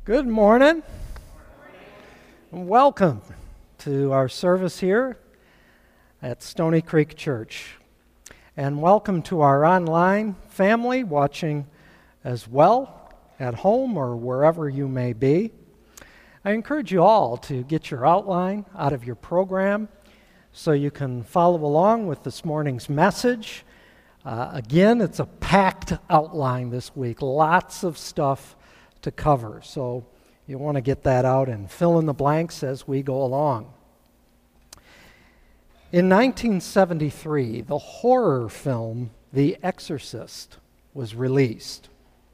Good morning. And welcome to our service here at Stony Creek Church. And welcome to our online family watching as well at home or wherever you may be. I encourage you all to get your outline out of your program so you can follow along with this morning's message. Again, it's a packed outline this week, lots of stuff to cover. So you want to get that out and fill in the blanks as we go along. In 1973, the horror film The Exorcist was released.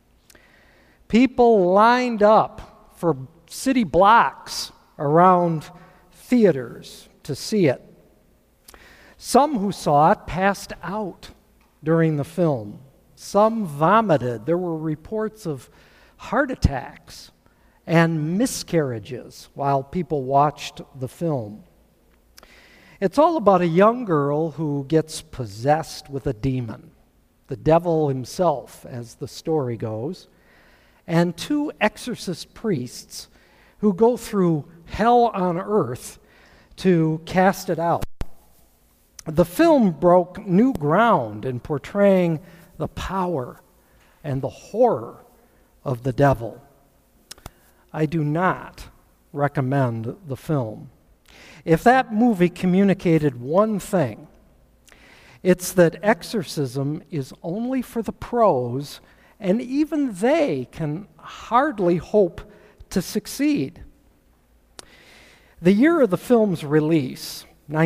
People lined up for city blocks around theaters to see it. Some who saw it passed out during the film. Some vomited. There were reports of heart attacks and miscarriages while people watched the film. It's all about a young girl who gets possessed with a demon, the devil himself, as the story goes, and two exorcist priests who go through hell on earth to cast it out. The film broke new ground in portraying the power and the horror of the devil. I do not recommend the film. If that movie communicated one thing, it's that exorcism is only for the pros, and even they can hardly hope to succeed. The year of the film's release,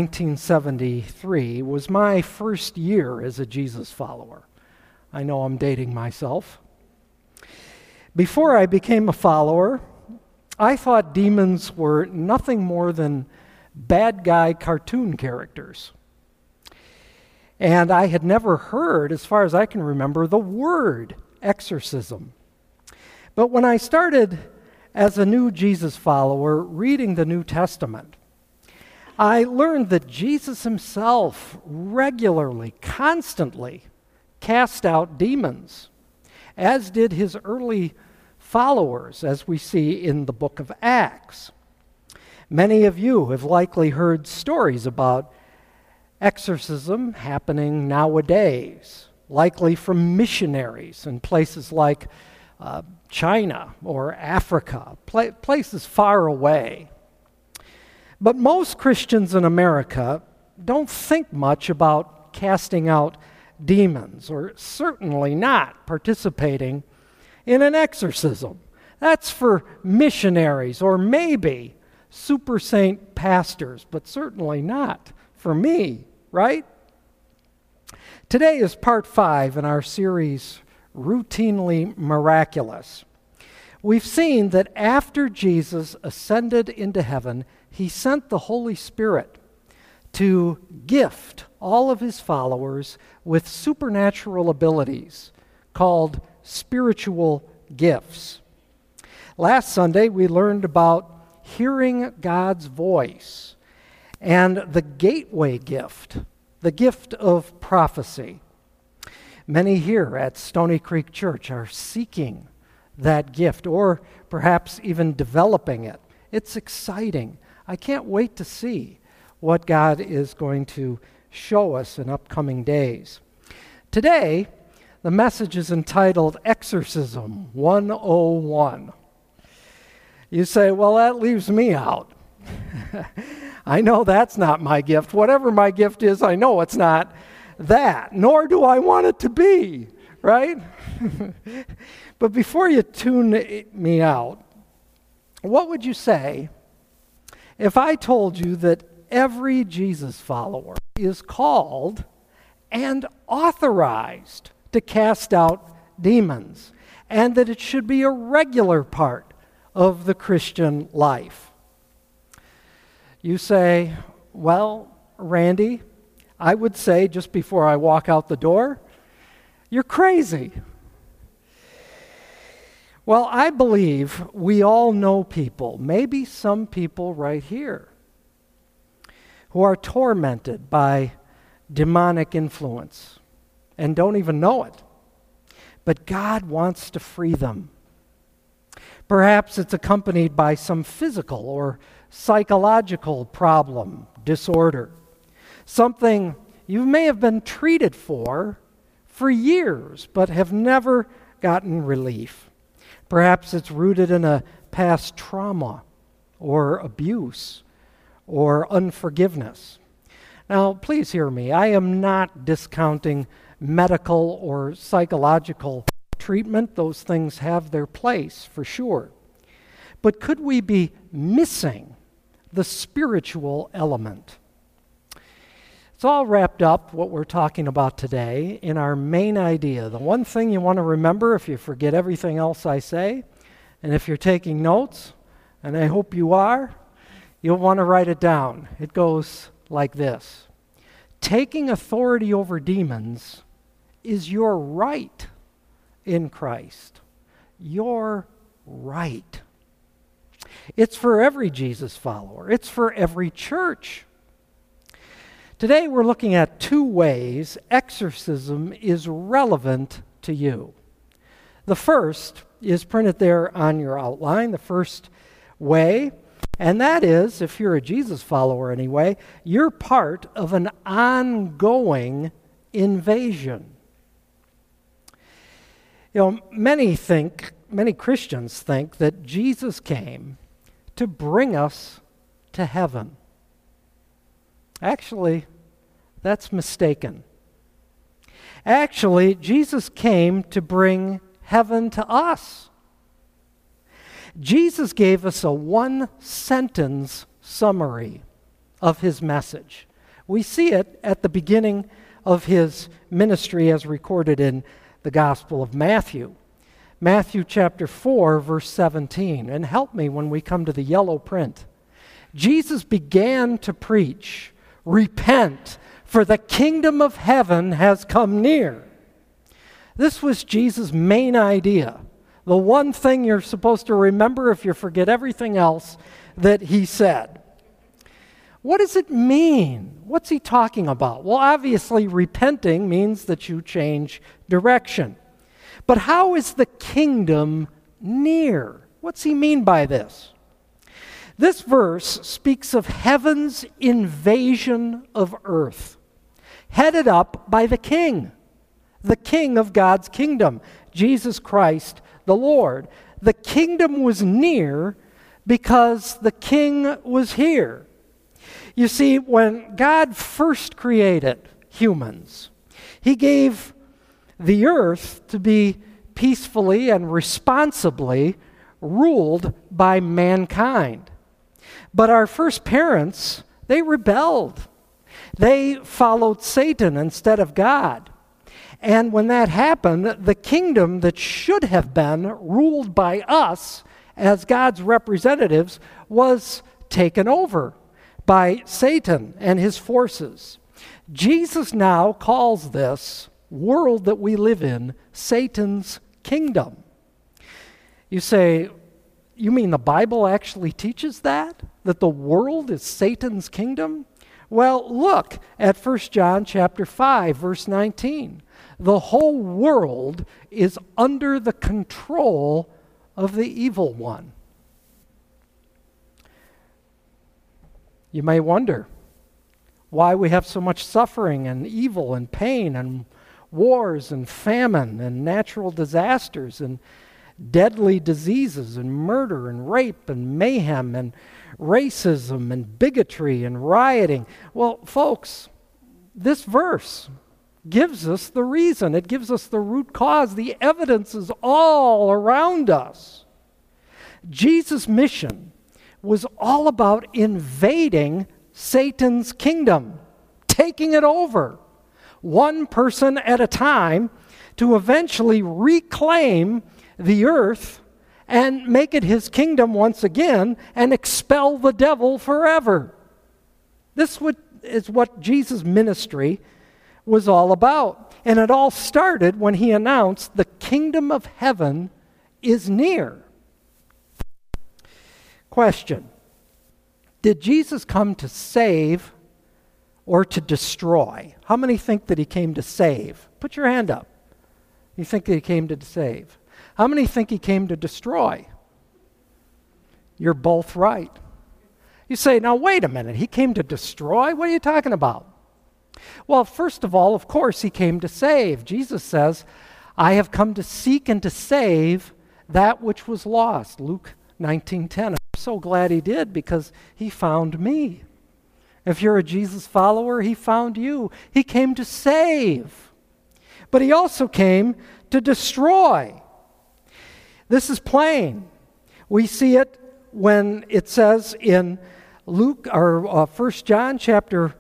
1973, was my first year as a Jesus follower. I know I'm dating myself. Before I became a follower, I thought demons were nothing more than bad guy cartoon characters. And I had never heard, as far as I can remember, the word exorcism. But when I started as a new Jesus follower reading the New Testament, I learned that Jesus himself regularly, constantly cast out demons, as did his early followers, as we see in the book of Acts. Many of you have likely heard stories about exorcism happening nowadays, likely from missionaries in places like China or Africa, places far away. But most Christians in America don't think much about casting out demons, or certainly not participating in an exorcism. That's for missionaries or maybe super saint pastors, but certainly not for me, right? Today is part 5 in our series, Routinely Miraculous. We've seen that after Jesus ascended into heaven, he sent the Holy Spirit to gift all of his followers with supernatural abilities called spiritual gifts. Last Sunday, we learned about hearing God's voice and the gateway gift, the gift of prophecy. Many here at Stony Creek Church are seeking that gift, or perhaps even developing it. It's exciting. I can't wait to see what God is going to show us in upcoming days. Today, the message is entitled Exorcism 101. You say, well, that leaves me out. I know that's not my gift. Whatever my gift is, I know it's not that, nor do I want it to be, right? But before you tune me out, what would you say if I told you that every Jesus follower is called and authorized to cast out demons, and that it should be a regular part of the Christian life? You say, well, Randy, I would say just before I walk out the door, you're crazy. Well, I believe we all know people, maybe some people right here, who are tormented by demonic influence and don't even know it. But God wants to free them. Perhaps it's accompanied by some physical or psychological problem, disorder, something you may have been treated for years but have never gotten relief. Perhaps it's rooted in a past trauma or abuse or unforgiveness. Now, please hear me. I am not discounting medical or psychological treatment. Those things have their place, for sure. But could we be missing the spiritual element? It's all wrapped up, what we're talking about today, in our main idea. The one thing you want to remember if you forget everything else I say, and if you're taking notes, and I hope you are, you'll want to write it down. It goes like this. Taking authority over demons is your right in Christ. Your right. It's for every Jesus follower. It's for every church. Today we're looking at two ways exorcism is relevant to you. The first is printed there on your outline, the first way, and that is, if you're a Jesus follower anyway, you're part of an ongoing invasion. You know, many Christians think that Jesus came to bring us to heaven. Actually, that's mistaken. Actually, Jesus came to bring heaven to us. Jesus gave us a one-sentence summary of his message. We see it at the beginning of his ministry as recorded in the Gospel of Matthew. Matthew chapter 4, verse 17. And help me when we come to the yellow print. Jesus began to preach, "Repent, for the kingdom of heaven has come near." This was Jesus' main idea. The one thing you're supposed to remember if you forget everything else that he said. What does it mean? What's he talking about? Well, obviously, repenting means that you change direction. But how is the kingdom near? What's he mean by this? This verse speaks of heaven's invasion of earth, headed up by the king of God's kingdom, Jesus Christ the Lord. The kingdom was near because the king was here. You see, when God first created humans, he gave the earth to be peacefully and responsibly ruled by mankind. But our first parents, they rebelled. They followed Satan instead of God. And when that happened, the kingdom that should have been ruled by us as God's representatives was taken over by Satan and his forces. Jesus now calls this world that we live in Satan's kingdom. You say, you mean the Bible actually teaches that? That the world is Satan's kingdom? Well, look at 1 John chapter 5, verse 19. The whole world is under the control of the evil one. You may wonder why we have so much suffering and evil and pain and wars and famine and natural disasters and deadly diseases and murder and rape and mayhem and racism and bigotry and rioting. Well, folks, this verse gives us the reason. It gives us the root cause. The evidence is all around us. Jesus' mission was all about invading Satan's kingdom, taking it over, one person at a time, to eventually reclaim the earth and make it his kingdom once again and expel the devil forever. This is what Jesus' ministry was all about. And it all started when he announced the kingdom of heaven is near. Question: did Jesus come to save or to destroy? How many think that he came to save? Put your hand up. You think that he came to save? How many think he came to destroy? you're both right. You say, now wait a minute, he came to destroy? What are you talking about? Well, first of all, of course, he came to save. Jesus says, I have come to seek and to save that which was lost. Luke 19:10. I'm so glad he did because he found me. If you're a Jesus follower, he found you. He came to save. But he also came to destroy. This is plain. We see it when it says in Luke or 1 John chapter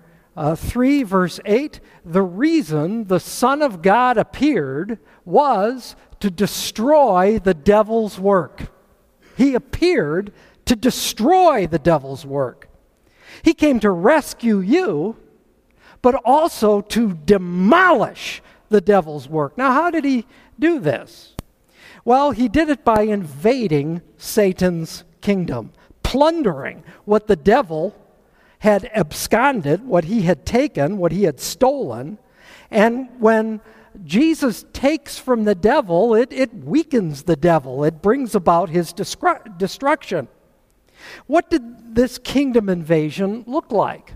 3 verse 8, the reason the Son of God appeared was to destroy the devil's work. He appeared to destroy the devil's work. He came to rescue you, but also to demolish the devil's work. Now, how did he do this? Well, he did it by invading Satan's kingdom, plundering what the devil had absconded, what he had taken, what he had stolen. And when Jesus takes from the devil, it weakens the devil. It brings about his destruction. What did this kingdom invasion look like?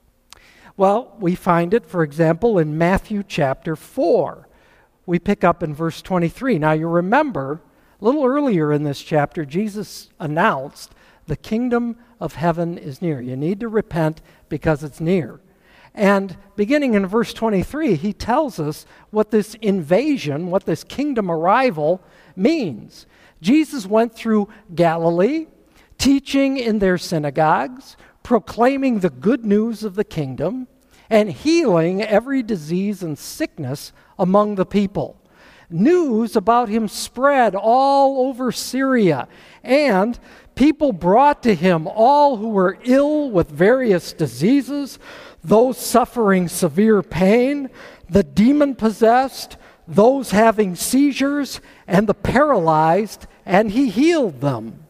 Well, we find it, for example, in Matthew chapter 4. We pick up in verse 23. Now, you remember, a little earlier in this chapter, Jesus announced, the kingdom of heaven is near. You need to repent because it's near. And beginning in verse 23, he tells us what this invasion, what this kingdom arrival means. Jesus went through Galilee, teaching in their synagogues, proclaiming the good news of the kingdom, and healing every disease and sickness among the people. News about him spread all over Syria, and people brought to him all who were ill with various diseases, those suffering severe pain, the demon-possessed, those having seizures, and the paralyzed, and he healed them.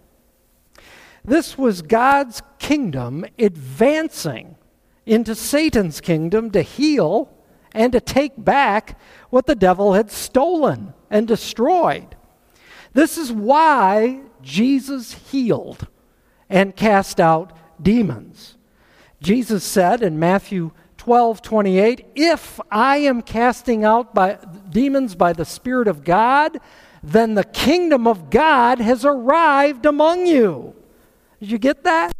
This was God's kingdom advancing into Satan's kingdom to heal and to take back what the devil had stolen and destroyed. This is why Jesus healed and cast out demons. Jesus said in Matthew 12:28, if I am casting out demons by the Spirit of God, then the kingdom of God has arrived among you. Did you get that?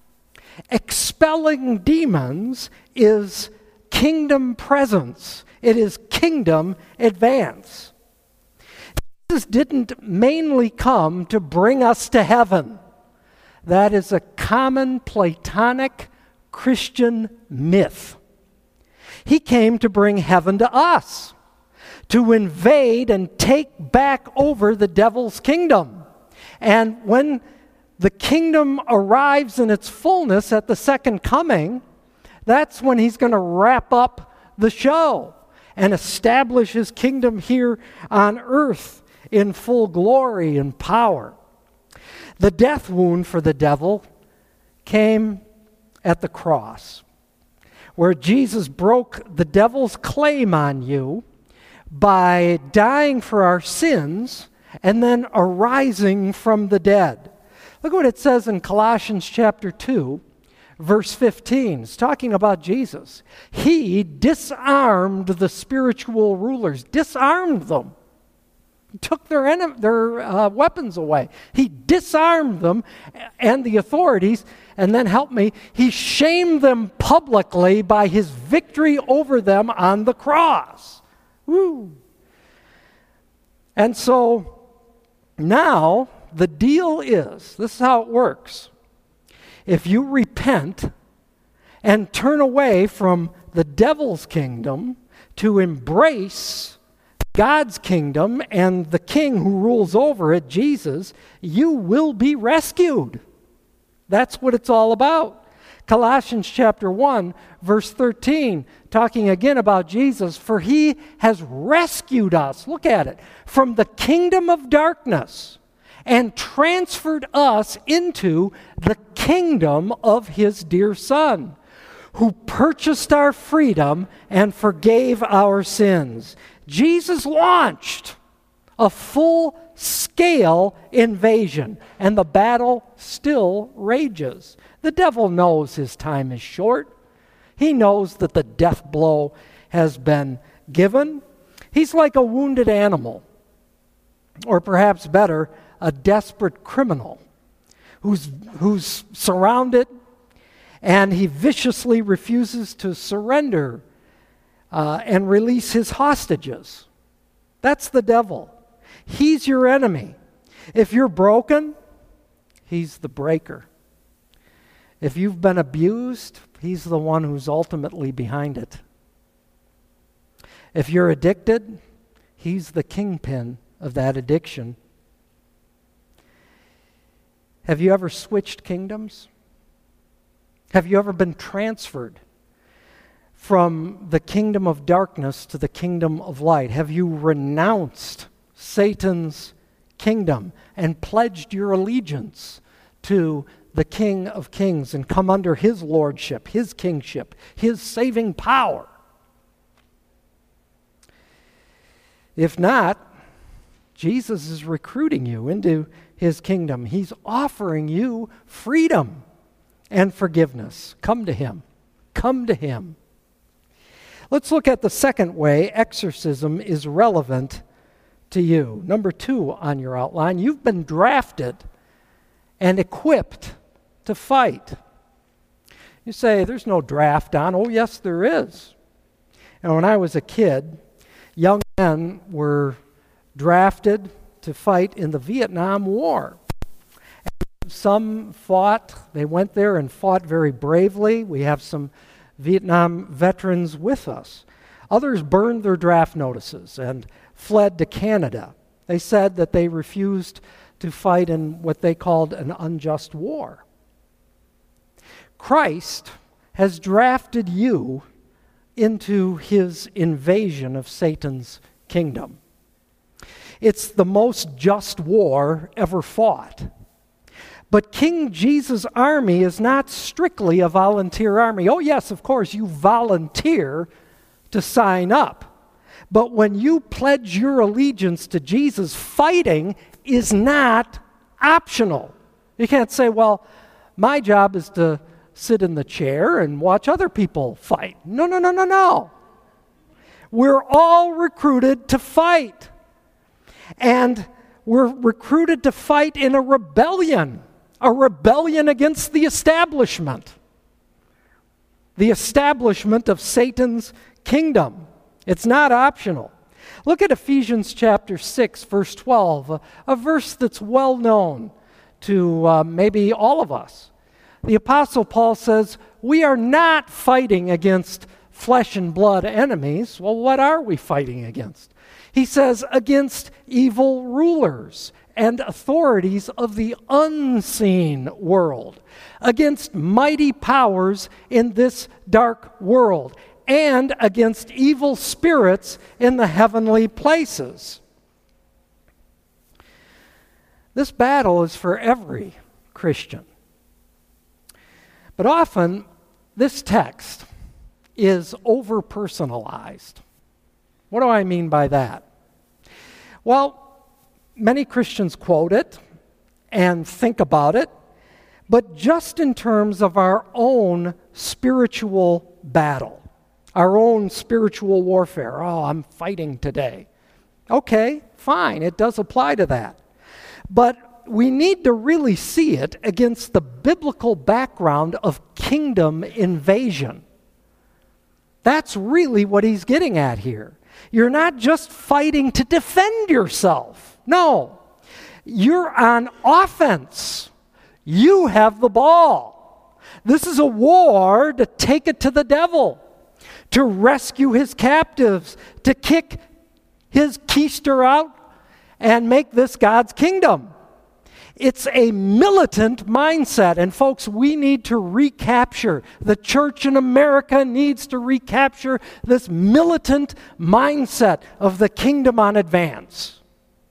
Expelling demons is kingdom presence. It is kingdom advance. Jesus didn't mainly come to bring us to heaven. That is a common Platonic Christian myth. He came to bring heaven to us, to invade and take back over the devil's kingdom. And when the kingdom arrives in its fullness at the second coming, that's when he's going to wrap up the show and establish his kingdom here on earth in full glory and power. The death wound for the devil came at the cross, where Jesus broke the devil's claim on you by dying for our sins and then arising from the dead. Look what it says in Colossians chapter 2, verse 15. It's talking about Jesus. He disarmed the spiritual rulers, disarmed them, took their weapons away. He disarmed them and the authorities, and then help me, he shamed them publicly by his victory over them on the cross. Woo! And so now the deal is, this is how it works. If you repent and turn away from the devil's kingdom to embrace God's kingdom and the king who rules over it, Jesus, you will be rescued. That's what it's all about. Colossians chapter 1, verse 13, talking again about Jesus, for he has rescued us, look at it, from the kingdom of darkness and transferred us into the kingdom of his dear Son, who purchased our freedom and forgave our sins. Jesus launched a full-scale invasion, and the battle still rages. The devil knows his time is short. He knows that the death blow has been given. He's like a wounded animal, or perhaps better, a desperate criminal who's surrounded, and he viciously refuses to surrender and release his hostages. That's the devil. He's your enemy. If you're broken, he's the breaker. If you've been abused, he's the one who's ultimately behind it. If you're addicted, he's the kingpin of that addiction. Have you ever switched kingdoms? Have you ever been transferred from the kingdom of darkness to the kingdom of light? Have you renounced Satan's kingdom and pledged your allegiance to the King of Kings and come under his lordship, his kingship, his saving power? If not, Jesus is recruiting you into his kingdom. He's offering you freedom and forgiveness. Come to him. Come to him. Let's look at the second way exorcism is relevant to you. Number 2 on your outline, you've been drafted and equipped to fight. You say, there's no draft on. Oh, yes, there is. And when I was a kid, young men were drafted to fight in the Vietnam War. And some fought, they went there and fought very bravely. We have some Vietnam veterans with us. Others burned their draft notices and fled to Canada. They said that they refused to fight in what they called an unjust war. Christ has drafted you into his invasion of Satan's kingdom. It's the most just war ever fought. But King Jesus' army is not strictly a volunteer army. Oh, yes, of course, you volunteer to sign up. But when you pledge your allegiance to Jesus, fighting is not optional. You can't say, well, my job is to sit in the chair and watch other people fight. No, no, no, no, no. We're all recruited to fight. And we're recruited to fight in a rebellion against the establishment of Satan's kingdom. It's not optional. Look at Ephesians chapter 6, verse 12, a verse that's well known to maybe all of us. The Apostle Paul says, we are not fighting against flesh and blood enemies. Well, what are we fighting against? He says, against evil rulers and authorities of the unseen world, against mighty powers in this dark world, and against evil spirits in the heavenly places. This battle is for every Christian. But often, this text is over-personalized. What do I mean by that? Well, many Christians quote it and think about it, but just in terms of our own spiritual battle, our own spiritual warfare. Oh, I'm fighting today. Okay, fine, it does apply to that. But we need to really see it against the biblical background of kingdom invasion. That's really what he's getting at here. You're not just fighting to defend yourself. No, you're on offense. You have the ball. This is a war to take it to the devil, to rescue his captives, to kick his keister out and make this God's kingdom. It's a militant mindset. And folks, we need to recapture, the church in America needs to recapture this militant mindset of the kingdom on advance.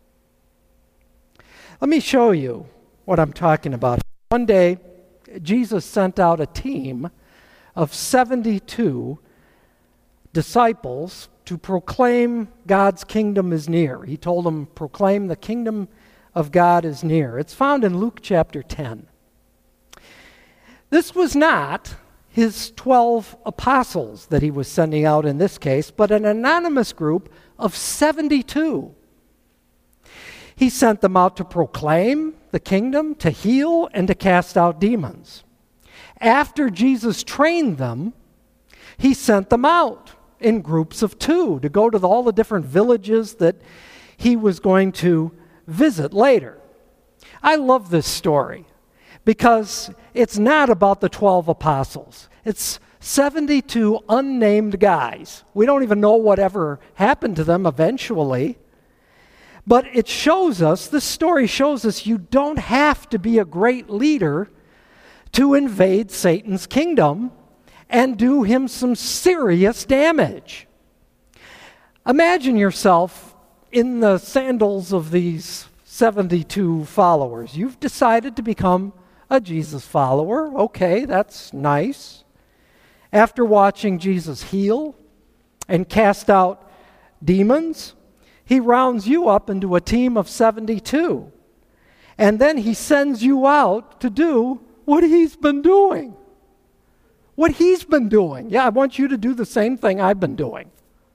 Let me show you what I'm talking about. One day, Jesus sent out a team of 72 disciples to proclaim God's kingdom is near. He told them, proclaim the kingdom of God is near. It's found in Luke chapter 10. This was not his 12 apostles that he was sending out in this case, but an anonymous group of 72. He sent them out to proclaim the kingdom, to heal, and to cast out demons. After Jesus trained them, he sent them out in groups of 2 to go to all the different villages that he was going to visit later. I love this story because it's not about the 12 apostles. It's 72 unnamed guys. We don't even know whatever happened to them eventually. But it shows us, this story shows us, you don't have to be a great leader to invade Satan's kingdom and do him some serious damage. Imagine yourself in the sandals of these 72 followers. You've decided to become a Jesus follower. Okay, that's nice. After watching Jesus heal and cast out demons, he rounds you up into a team of 72. And then he sends you out to do what he's been doing. What he's been doing. Yeah, I want you to do the same thing I've been doing.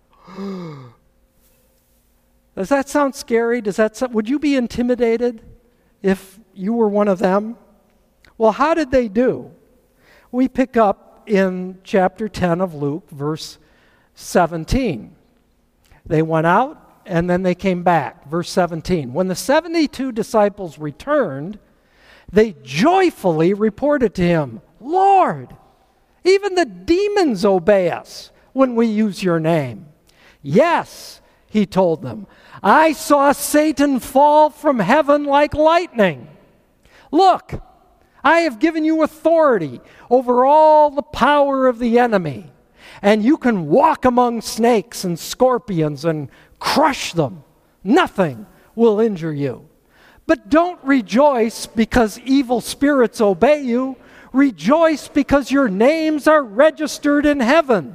Does that sound scary? Would you be intimidated if you were one of them? Well, how did they do? We pick up in chapter 10 of Luke, verse 17. They went out, and then they came back. Verse 17. When the 72 disciples returned, they joyfully reported to him, Lord, even the demons obey us when we use your name. Yes, he told them, I saw Satan fall from heaven like lightning. Look, I have given you authority over all the power of the enemy, and you can walk among snakes and scorpions and crush them. Nothing will injure you. But don't rejoice because evil spirits obey you. Rejoice because your names are registered in heaven.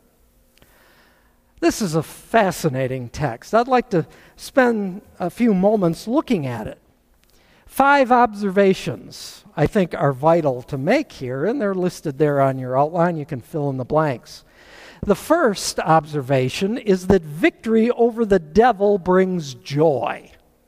This is a fascinating text. I'd like to spend a few moments looking at it. 5 observations I think are vital to make here, and they're listed there on your outline. You can fill in the blanks. The first observation is that victory over the devil brings joy.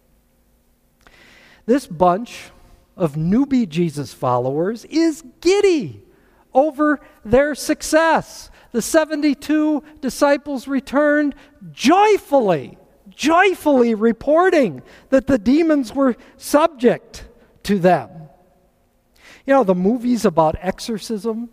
This bunch of newbie Jesus followers is giddy over their success. The 72 disciples returned joyfully reporting that the demons were subject to them. You know, the movies about exorcism,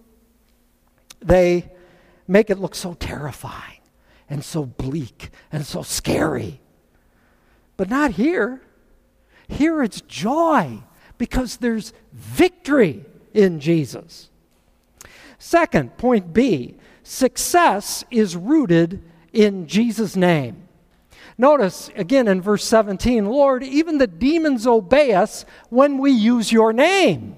they make it look so terrifying and so bleak and so scary. But not here. Here it's joy because there's victory in Jesus. Second, point B, success is rooted in Jesus' name. Notice again in verse 17, Lord, even the demons obey us when we use your name.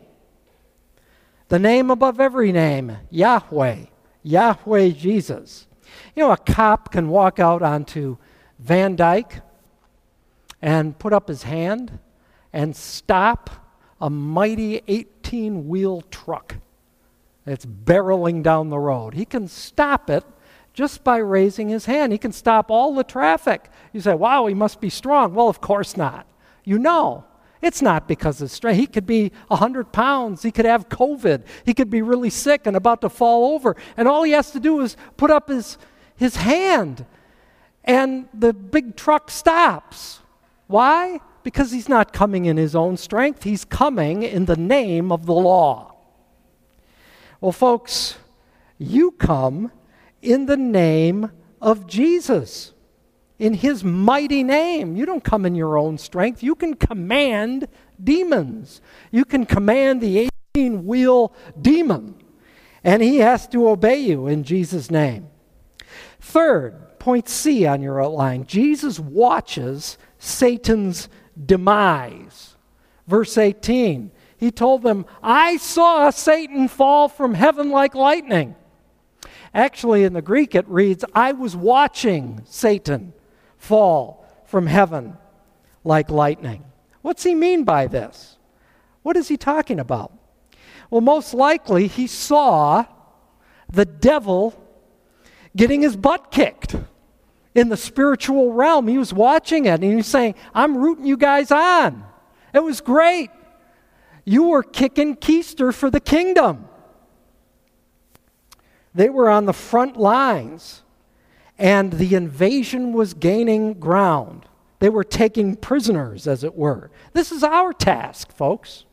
The name above every name, Yahweh. Yahweh Jesus. You know, a cop can walk out onto Van Dyke and put up his hand and stop a mighty 18-wheel truck that's barreling down the road. He can stop it just by raising his hand. He can stop all the traffic. You say, wow, he must be strong. Well, of course not. You know, it's not because of strength. He could be 100 pounds. He could have COVID. He could be really sick and about to fall over. And all he has to do is put up his hand, and the big truck stops. Why? Because he's not coming in his own strength. He's coming in the name of the law. Well, folks, you come in the name of Jesus, in his mighty name. You don't come in your own strength. You can command demons. You can command the 18-wheel demon, and he has to obey you in Jesus' name. Third, point C on your outline, Jesus watches Satan's demise. Verse 18, he told them, I saw Satan fall from heaven like lightning. Actually, in the Greek, it reads, I was watching Satan fall from heaven like lightning. What's he mean by this? What is he talking about? Well, most likely he saw the devil getting his butt kicked in the spiritual realm. He was watching it, and he was saying, I'm rooting you guys on. It was great. You were kicking keister for the kingdom. They were on the front lines, and the invasion was gaining ground. They were taking prisoners, as it were. This is our task, folks.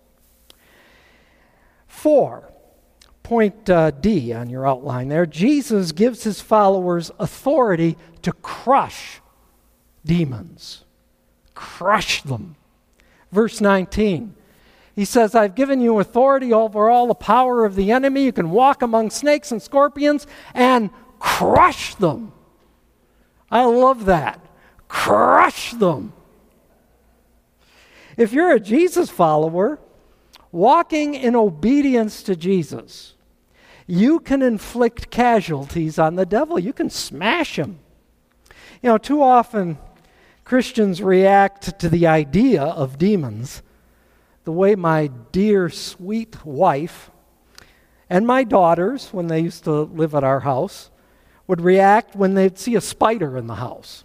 4, point D on your outline there. Jesus gives his followers authority to crush demons. Crush them. Verse 19. He says, I've given you authority over all the power of the enemy. You can walk among snakes and scorpions and crush them. I love that. Crush them. If you're a Jesus follower, walking in obedience to Jesus, you can inflict casualties on the devil. You can smash him. You know, too often Christians react to the idea of demons the way my dear, sweet wife and my daughters, when they used to live at our house, would react when they'd see a spider in the house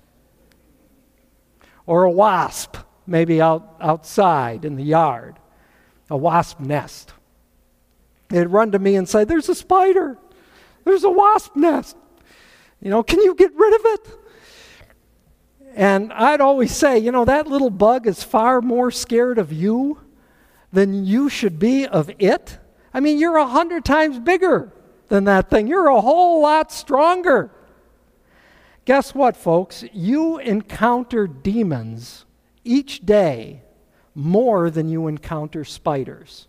or a wasp maybe outside in the yard, a wasp nest. They'd run to me and say, there's a spider. There's a wasp nest. You know, can you get rid of it? And I'd always say, you know, that little bug is far more scared of you than you should be of it. I mean, you're 100 times bigger than that thing. You're a whole lot stronger. Guess what, folks? You encounter demons each day more than you encounter spiders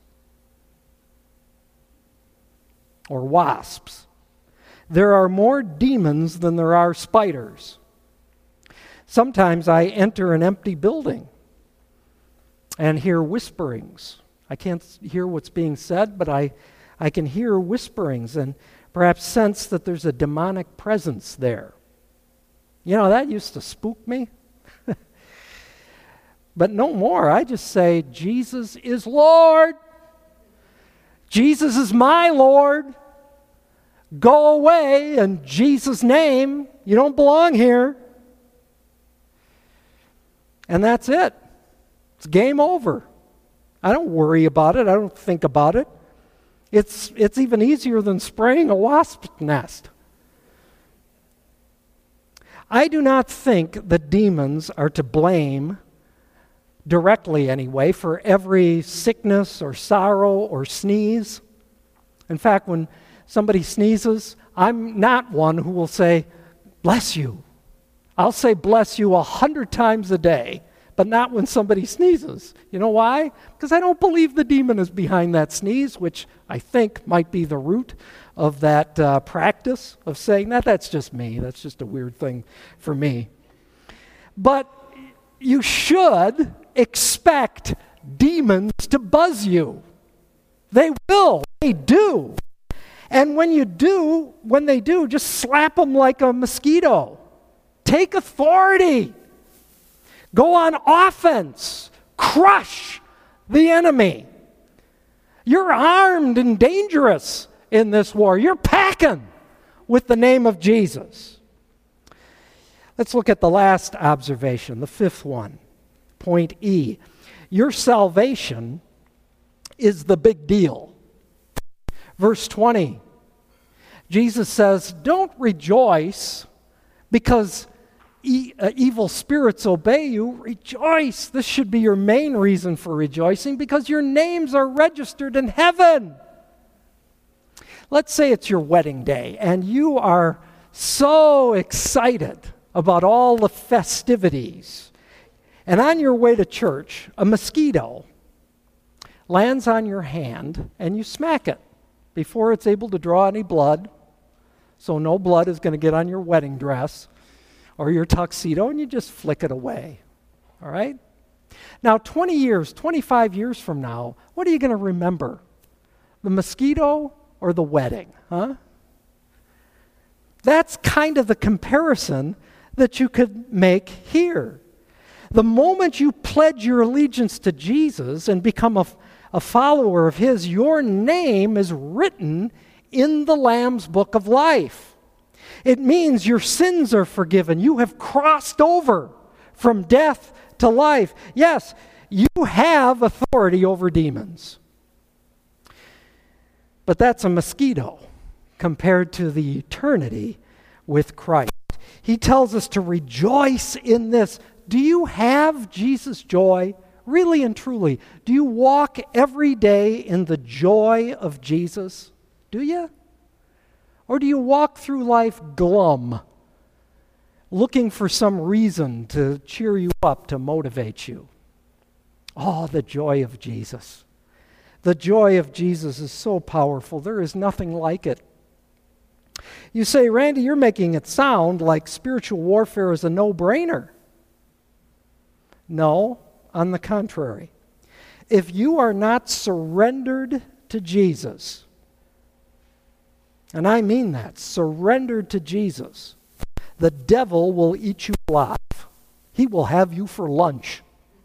or wasps. There are more demons than there are spiders. Sometimes I enter an empty building and hear whisperings. I can't hear what's being said, but I can hear whisperings and perhaps sense that there's a demonic presence there. You know, that used to spook me. But no more. I just say, Jesus is Lord. Jesus is my Lord. Go away in Jesus' name. You don't belong here. And that's it. It's game over. I don't worry about it. I don't think about it. It's even easier than spraying a wasp nest. I do not think that demons are to blame, directly anyway, for every sickness or sorrow or sneeze. In fact, when somebody sneezes, I'm not one who will say, bless you. I'll say bless you 100 times a day, but not when somebody sneezes. You know why? Because I don't believe the demon is behind that sneeze, which I think might be the root of that practice of saying that. That's just me. That's just a weird thing for me. But you should expect demons to buzz you. They will. They do. And when they do, just slap them like a mosquito. Take authority. Go on offense. Crush the enemy. You're armed and dangerous in this war. You're packing with the name of Jesus. Let's look at the last observation, the 5th one. Point E. Your salvation is the big deal. Verse 20. Jesus says, don't rejoice because evil spirits obey you. Rejoice. This should be your main reason for rejoicing because your names are registered in heaven. Let's say it's your wedding day and you are so excited about all the festivities. And on your way to church, a mosquito lands on your hand and you smack it before it's able to draw any blood. So no blood is going to get on your wedding dress or your tuxedo, and you just flick it away. All right? Now, 20 years, 25 years from now, what are you going to remember? The mosquito or the wedding, huh? That's kind of the comparison that you could make here. The moment you pledge your allegiance to Jesus and become a follower of His, your name is written in the Lamb's Book of Life. It means your sins are forgiven. You have crossed over from death to life. Yes, you have authority over demons. But that's a mosquito compared to the eternity with Christ. He tells us to rejoice in this. Do you have Jesus' joy? Really and truly, do you walk every day in the joy of Jesus? Do you? Or do you walk through life glum, looking for some reason to cheer you up, to motivate you? Oh, the joy of Jesus. The joy of Jesus is so powerful. There is nothing like it. You say, Randy, you're making it sound like spiritual warfare is a no-brainer. No, on the contrary. If you are not surrendered to Jesus, and I mean that, surrendered to Jesus, the devil will eat you alive. He will have you for lunch.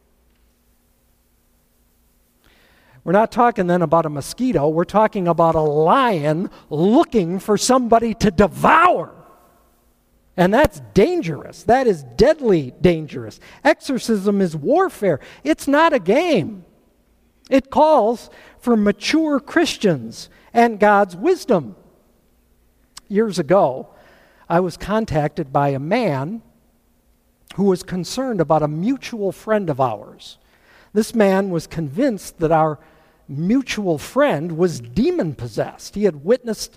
We're not talking then about a mosquito. We're talking about a lion looking for somebody to devour. And that's dangerous. That is deadly dangerous. Exorcism is warfare. It's not a game. It calls for mature Christians and God's wisdom. Years ago, I was contacted by a man who was concerned about a mutual friend of ours. This man was convinced that our mutual friend was demon-possessed. He had witnessed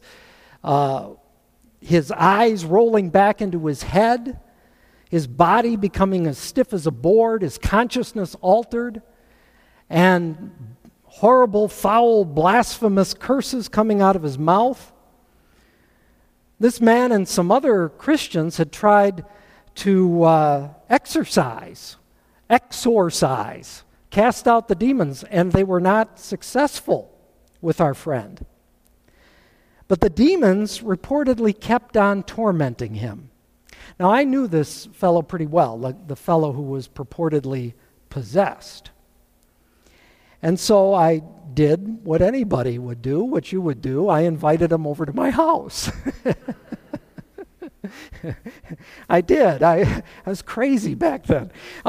his eyes rolling back into his head, his body becoming as stiff as a board, his consciousness altered, and horrible, foul, blasphemous curses coming out of his mouth. This man and some other Christians had tried to exorcise, cast out the demons, and they were not successful with our friend. But the demons reportedly kept on tormenting him. Now, I knew this fellow pretty well, like the fellow who was purportedly possessed. And so I did what anybody would do, what you would do. I invited him over to my house. I did. I was crazy back then.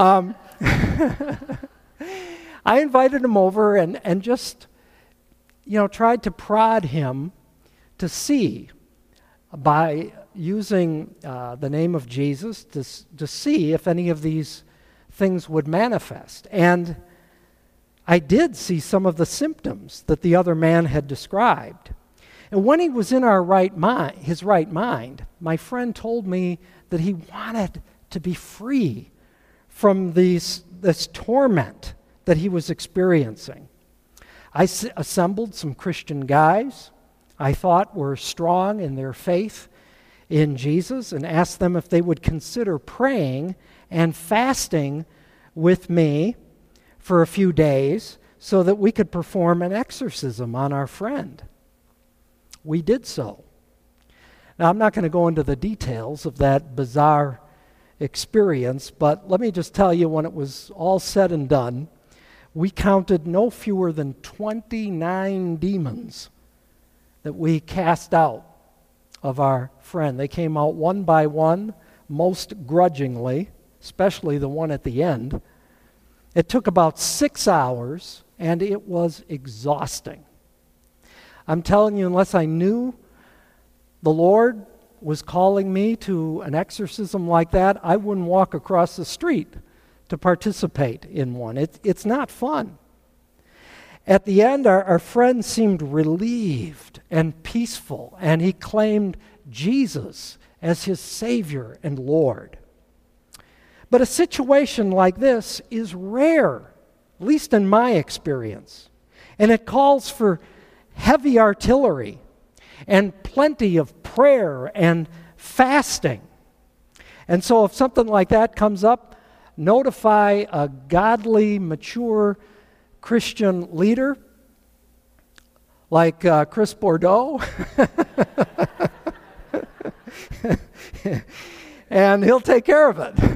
I invited him over and just, tried to prod him to see by using the name of Jesus to see if any of these things would manifest. And I did see some of the symptoms that the other man had described. And when he was in his right mind, my friend told me that he wanted to be free from this torment that he was experiencing. I assembled some Christian guys I thought were strong in their faith in Jesus and asked them if they would consider praying and fasting with me for a few days so that we could perform an exorcism on our friend. We did so. Now, I'm not going to go into the details of that bizarre experience, but let me just tell you, when it was all said and done, we counted no fewer than 29 demons that we cast out of our friend. They came out one by one, most grudgingly, especially the one at the end. It took about 6 hours, and it was exhausting. I'm telling you, unless I knew the Lord was calling me to an exorcism like that, I wouldn't walk across the street to participate in one. It's not fun. At the end, our friend seemed relieved and peaceful, and he claimed Jesus as his Savior and Lord. But a situation like this is rare, at least in my experience, and it calls for heavy artillery and plenty of prayer and fasting. And so if something like that comes up, notify a godly, mature Christian leader like Chris Bordeaux. and he'll take care of it.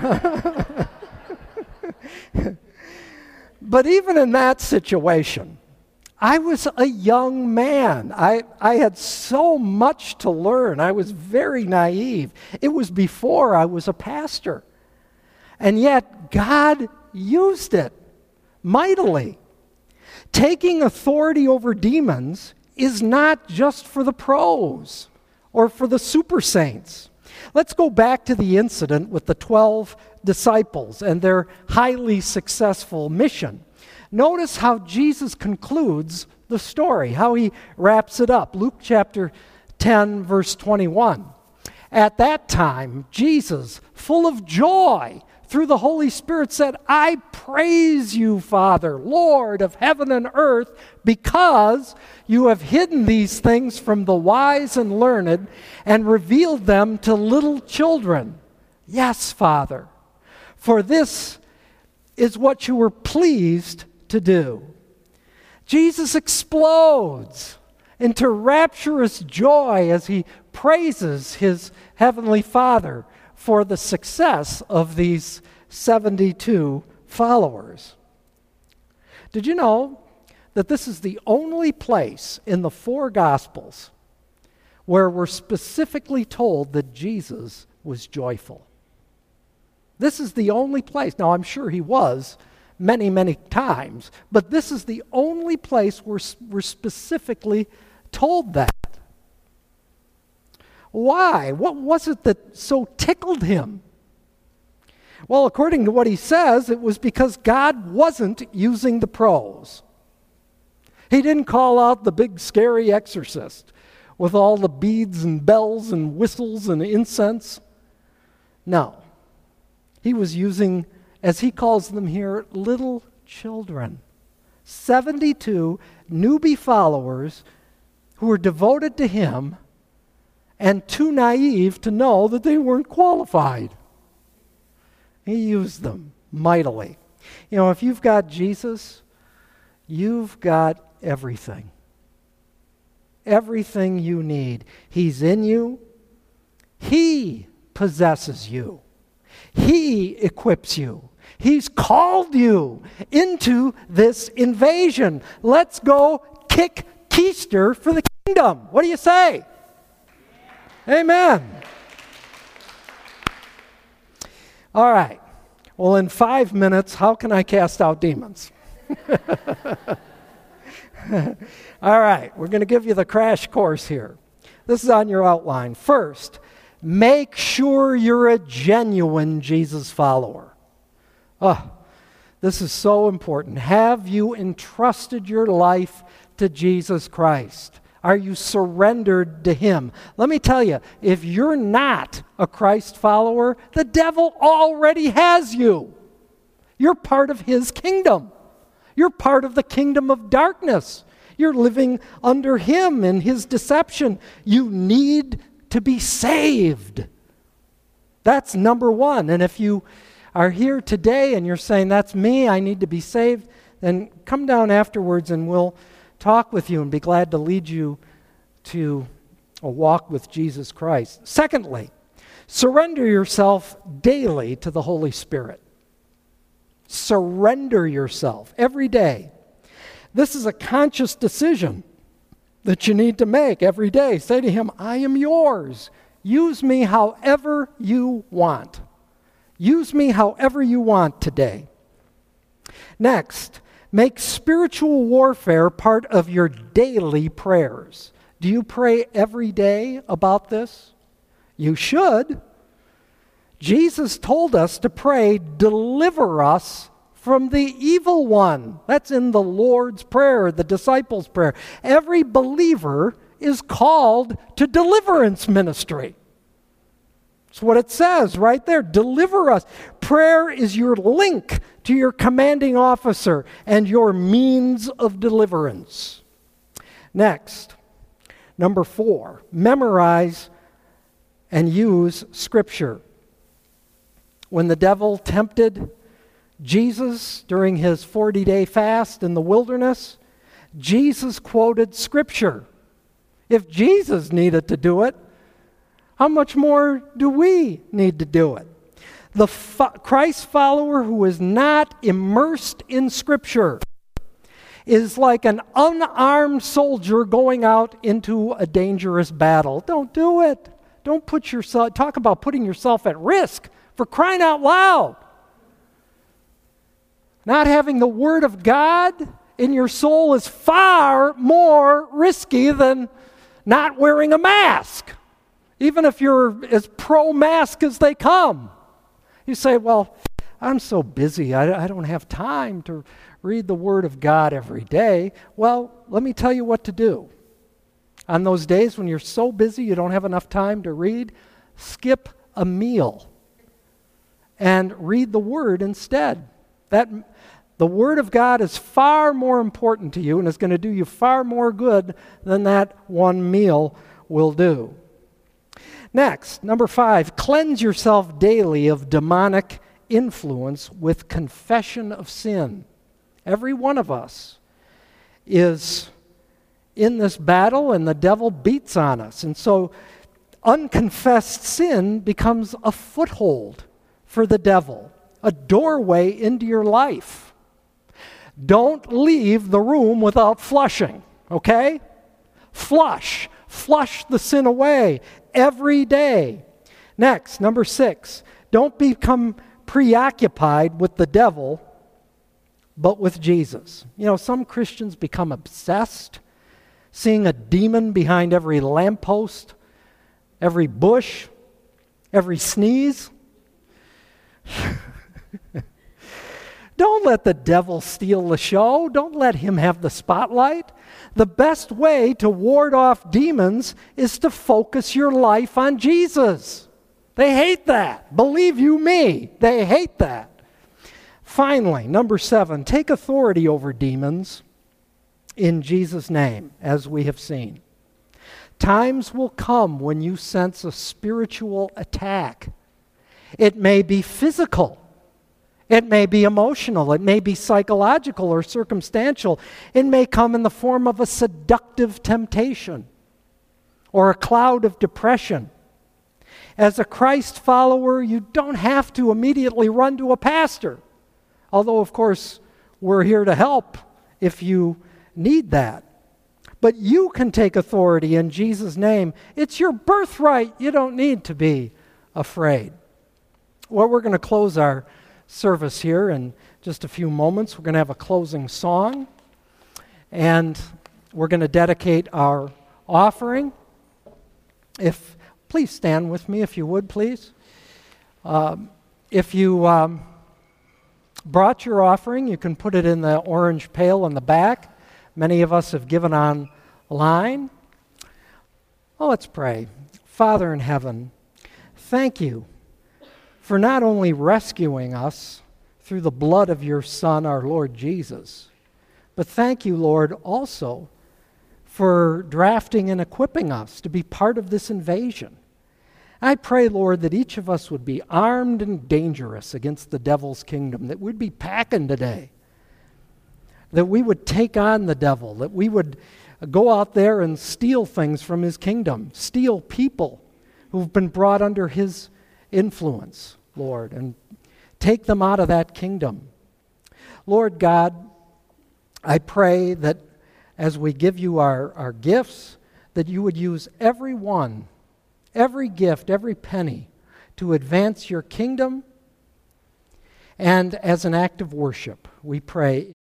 But even in that situation, I was a young man. I had so much to learn. I was very naive. It was before I was a pastor. And yet, God used it mightily. Taking authority over demons is not just for the pros or for the super saints. Let's go back to the incident with the 12 disciples and their highly successful mission. Notice how Jesus concludes the story, how he wraps it up. Luke chapter 10, verse 21. At that time, Jesus, full of joy through the Holy Spirit, said, I praise you, Father, Lord of heaven and earth, because you have hidden these things from the wise and learned and revealed them to little children. Yes, Father, for this is what you were pleased to do. Jesus explodes into rapturous joy as he praises his heavenly Father for the success of these 72 followers. Did you know that this is the only place in the 4 Gospels where we're specifically told that Jesus was joyful? This is the only place. Now, I'm sure he was many, many times, but this is the only place where we're specifically told that. Why? What was it that so tickled him? Well, according to what he says, it was because God wasn't using the pros. He didn't call out the big scary exorcist with all the beads and bells and whistles and incense. No. He was using, as he calls them here, little children. 72 newbie followers who were devoted to him and too naive to know that they weren't qualified. He used them mightily. You know, if you've got Jesus, you've got everything. Everything you need. He's in you. He possesses you. He equips you. He's called you into this invasion. Let's go kick keister for the kingdom. What do you say? Amen. All right. Well, in 5 minutes, how can I cast out demons? All right. We're going to give you the crash course here. This is on your outline. First, make sure you're a genuine Jesus follower. This is so important. Have you entrusted your life to Jesus Christ? Are you surrendered to him? Let me tell you, if you're not a Christ follower, the devil already has you. You're part of his kingdom. You're part of the kingdom of darkness. You're living under him and his deception. You need to be saved. That's number one. And if you are here today and you're saying, that's me, I need to be saved, then come down afterwards and we'll talk with you and be glad to lead you to a walk with Jesus Christ. Secondly, surrender yourself daily to the Holy Spirit. Surrender yourself every day. This is a conscious decision that you need to make every day. Say to him, I am yours. Use me however you want. Use me however you want today. Next, make spiritual warfare part of your daily prayers. Do you pray every day about this? You should. Jesus told us to pray, deliver us from the evil one. That's in the Lord's Prayer, the disciples' prayer. Every believer is called to deliverance ministry. That's what it says right there. Deliver us. Prayer is your link to your commanding officer and your means of deliverance. Next, number 4, memorize and use Scripture. When the devil tempted Jesus during his 40-day fast in the wilderness, Jesus quoted Scripture. If Jesus needed to do it, how much more do we need to do it? The Christ follower who is not immersed in Scripture is like an unarmed soldier going out into a dangerous battle. Don't do it. Don't put yourself, talk about putting yourself at risk, for crying out loud. Not having the Word of God in your soul is far more risky than not wearing a mask, even if you're as pro-mask as they come. You say, well, I'm so busy, I don't have time to read the Word of God every day. Well, let me tell you what to do. On those days when you're so busy you don't have enough time to read, skip a meal and read the Word instead. The Word of God is far more important to you and is going to do you far more good than that one meal will do. Next, number 5, cleanse yourself daily of demonic influence with confession of sin. Every one of us is in this battle and the devil beats on us. And so unconfessed sin becomes a foothold for the devil, a doorway into your life. Don't leave the room without flushing, okay? Flush the sin away every day. Next, number 6, don't become preoccupied with the devil, but with Jesus. You know, some Christians become obsessed, seeing a demon behind every lamppost, every bush, every sneeze. Don't let the devil steal the show. Don't let him have the spotlight. The best way to ward off demons is to focus your life on Jesus. They hate that. Believe you me, they hate that. Finally, number 7, take authority over demons in Jesus' name, as we have seen. Times will come when you sense a spiritual attack. It may be physical. It may be emotional. It may be psychological or circumstantial. It may come in the form of a seductive temptation or a cloud of depression. As a Christ follower, you don't have to immediately run to a pastor. Although, of course, we're here to help if you need that. But you can take authority in Jesus' name. It's your birthright. You don't need to be afraid. Well, we're going to close our service here in just a few moments. We're going to have a closing song, and we're going to dedicate our offering. Please stand with me if you would, please. If you brought your offering, you can put it in the orange pail in the back. Many of us have given online. Oh, let's pray. Father in heaven, thank you for not only rescuing us through the blood of your Son, our Lord Jesus, but thank you, Lord, also for drafting and equipping us to be part of this invasion. I pray, Lord, that each of us would be armed and dangerous against the devil's kingdom, that we'd be packing today, that we would take on the devil, that we would go out there and steal things from his kingdom, steal people who've been brought under his influence, Lord, and take them out of that kingdom. Lord God, I pray that as we give you our gifts, that you would use every one, every gift, every penny to advance your kingdom. And as an act of worship, we pray